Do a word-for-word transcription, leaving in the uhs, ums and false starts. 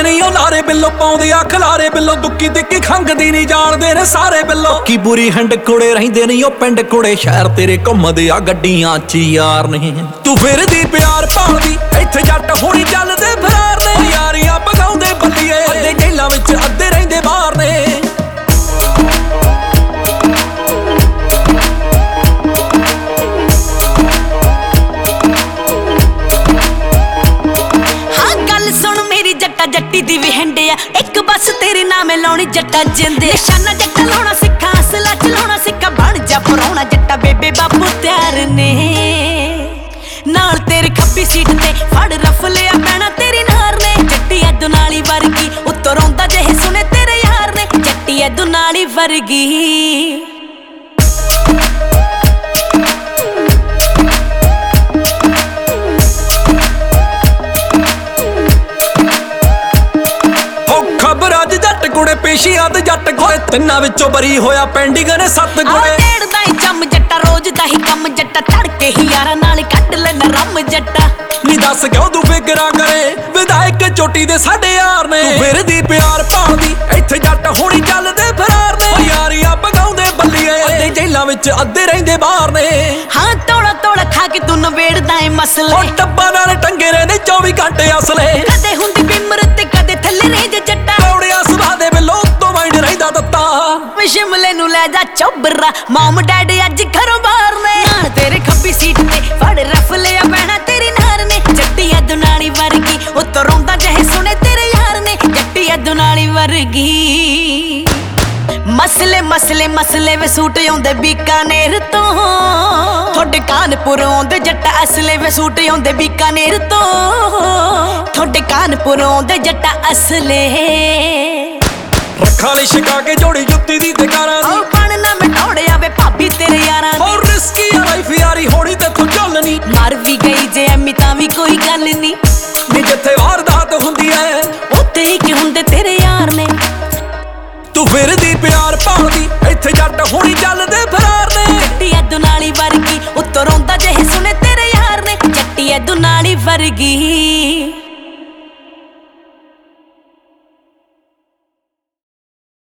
ਨਹੀਂ ਉਹ ਲਾਰੇ ਬਿੱਲੋ ਪਾਉਂਦੇ ਆ ਖਲਾਰੇ ਬਿੱਲੋ ਦੁੱਕੀ ਦਿੱਕੀ ਖੰਗਦੀ ਨਹੀਂ ਜਾਣਦੇ ਨੇ ਸਾਰੇ ਬਿੱਲੋ ਕੀ ਬੁਰੀ ਹੰਡ ਕੁੜੇ ਰਹਿੰਦੇ ਨਹੀਂ ਉਹ ਪਿੰਡ ਕੁੜੇ ਸ਼ਹਿਰ ਤੇਰੇ ਘੁੰਮਦੇ ਆ ਗੱਡੀਆਂ ਚ ਯਾਰ ਨੇ ਤੂੰ ਫਿਰਦੀ ਪਿਆਰ ਭਾਲਦੀ ਇੱਥੇ ਜੱਟ ਹੋਣੀ ਚੱਲਦੇ ਫਰਾਰ ਨੇ ਯਾਰੀਆਂ ਪਗਾਉਂਦੇ ਬੱਲੀਏ ਅੱਧੇ ਜੇਲਾਂ ਵਿੱਚ ਅੱਧੇ ਰਹਿੰਦੇ ਬਾਹਰ ਨੇ ਜੱਟੀ ਦੀ ਵੀ ਹੰਡਿਆ ਇੱਕ ਬਸ ਤੇਰੇ ਨਾਮ ਲਾਉਣੀ ਜੱਟਾ ਜਿੰਦੇ ਨਿਸ਼ਾਨਾ ਜੱਟਾ ਲਾਉਣਾ ਸਿੱਖਾ ਅਸਲਾ ਚਲਾਉਣਾ ਸਿੱਖਾ ਬਣ ਜਾ ਪਰਾਉਣਾ ਜੱਟਾ ਬੇਬੇ ਬਾਪੂ ਤਿਆਰ ਨੇ ਨਾਲ ਤੇਰੇ ਖੱਬੀ ਸੀਟ ਤੇ ਫੜ ਰਫ ਲਿਆ ਪੈਣਾ ਤੇਰੀ ਨਾਰ ਨੇ ਜੱਟੀ ਐ ਦੁਨਾਲੀ ਵਰਗੀ ਉੱਤੋਂ ਰੋਂਦਾ ਜਿਹੇ ਸੁਣੇ ਤੇਰੇ ਯਾਰ ਨੇ ਜੱਟੀ ਐ ਦੁਨਾਲੀ ਵਰਗੀ ਕੁੜੇ ਪੇਸ਼ੀਆਂ ਤੇ ਜੱਟ ਕੋਲੇ ਤਿੰਨਾਂ ਵਿੱਚੋਂ ਬਰੀ ਹੋਇਆ ਪੈਂਡਿੰਗ ਨੇ ਸੱਤ ਗੁੜੇ ਢੇੜਦਾ ਹੀ ਜੰਮ ਜੱਟਾ ਰੋਜ਼ ਦਾ ਹੀ ਕੰਮ ਜੱਟਾ ਤੜਕੇ ਹੀ ਯਾਰਾਂ ਨਾਲ ਕੱਢ ਲੈਣਾ ਰੰਮ ਜੱਟਾ ਨੀ ਦੱਸ ਕਿਉਂ ਤੂੰ ਫਿਕਰਾਂ ਕਰੇ ਵਿਧਾਇਕ ਚੋਟੀ ਦੇ ਸਾਡੇ ਯਾਰ ਨੇ ਤੂੰ ਫਿਰਦੀ ਪਿਆਰ ਭਾਲਦੀ ਇੱਥੇ ਜੱਟ ਹੋਣੀ ਚੱਲਦੇ ਫਰਾਰ ਨੇ ਯਾਰੀਆਂ ਪਗਾਉਂਦੇ ਬੱਲੀਏ ਅੱਧੇ ਜੇਲਾਂ ਵਿੱਚ ਅੱਧੇ ਰਹਿੰਦੇ ਬਾਹਰ ਨੇ ਹਾਂ ਤੋੜਾ ਤੋੜਾ ਖਾ ਕੇ ਤੂੰ ਨਵੇੜਦਾ ਏ ਮਸਲੇ ਉਹ ਟੱਬਾਂ ਨਾਲ ਟੰਗੇ ਰਹਿੰਦੇ ਚੌਵੀ ਘੰਟੇ ਅਸਲੇ ਕਦੇ ਹੁੰਦੀ ਬਿਮਰ ਤੇ ਕਦੇ ਥੱਲੇ ਰਹਿ ਜੇ ਜੱਟਾ ਕੌੜਿਆ ਸੁਭਾਅ ਦੇ ਬਿੱਲੋ ਤੋਂ ਮਾਈਂਡ ਰਹਿੰਦਾ ਦਿੱਤਾ ਸ਼ਿਮਲੇ ਨੂੰ ਲੈ ਜਾ ਚੋਬਰਾ ਮਾਮ ਡੈਡ ਅੱਜ ਘਰੋਂ ਬਾਹਰ ਨੇ ਨਾਲ ਤੇਰੇ ਖੱਬੀ ਸੀਟ ਤੇ ਫੜ ਰਫ ਲਿਆ ਪੈਣਾ ਤੇਰੀ ਨਾਰ ਨੇ ਜੱਟੀ ਐ ਦੁਨਾਲੀ ਵਰਗੀ ਉੱਤੋਂ ਰੋਂਦਾ ਜਿਹੇ ਸੁਣੇ ਤੇਰੇ ਯਾਰ ਨੇ ਜੱਟੀ ਐ ਦੁਨਾਲੀ ਵਰਗੀ ਮਸਲੇ ਮਸਲੇ ਮਸਲੇ ਵੇ ਸੂਟ ਆਉਂਦੇ ਬੀਕਾਨੇਰ ਤੋਂ ਤੁਹਾਡੇ ਕਾਨਪੁਰ ਆਉਂਦੇ ਜੱਟਾ ਅਸਲੇ ਵੇ ਸੂਟ ਆਉਂਦੇ ਬੀਕਾਨੇਰ ਤੋਂ ਤੁਹਾਡੇ ਕਾਨਪੁਰ ਆਉਂਦੇ ਜੱਟਾ ਅਸਲੇ ਰੱਖਾਂ ਲਈ ਛਕਾ ਕੇ ਜੋੜੀ ਜੁੱਤੀ ਦੀ ਦੁਕਾਨਾਂ ਦੀ ਉਹ ਬਣ ਨਾ ਮਟੋੜਿਆ ਵੇ ਭਾਬੀ ਤੇਰੇ ਯਾਰਾਂ ਦੀ ਹੋਰ ਰਿਸਕੀ ਆ ਲਾਈਫ ਯਾਰੀ ਹੋਣੀ ਤੇਥੋਂ ਚੱਲਣੀ ਮਰ ਵੀ ਗਈ ਜੇ ਐਮੀ ਤਾਂ ਵੀ ਕੋਈ ਗੱਲ ਨਹੀਂ ਨੀ ਜਿੱਥੇ ਵਾਰਦਾਤ ਹੁੰਦੀ ਐ ਉੱਥੇ ਹੀ ਕਿ ਹੁੰਦੇ ਤੇਰੇ ਯਾਰ ਨੇ ਤੂੰ ਫਿਰਦੀ ਪਿਆਰ ਭਾਲਦੀ ਇੱਥੇ ਜੱਟ ਹੋਣੀ ਚੱਲਦੇ ਫਰਾਰ ਨੇ ਜੱਟੀ ਐ ਦੁਨਾਲੀ ਵਰਗੀ ਉੱਤੋਂ ਰੋਂਦਾ ਜਿਹੇ ਸੁਣੇ ਤੇਰੇ ਯਾਰ ਨੇ ਜੱਟੀ ਐ ਦੁਨਾਲੀ ਵਰਗੀ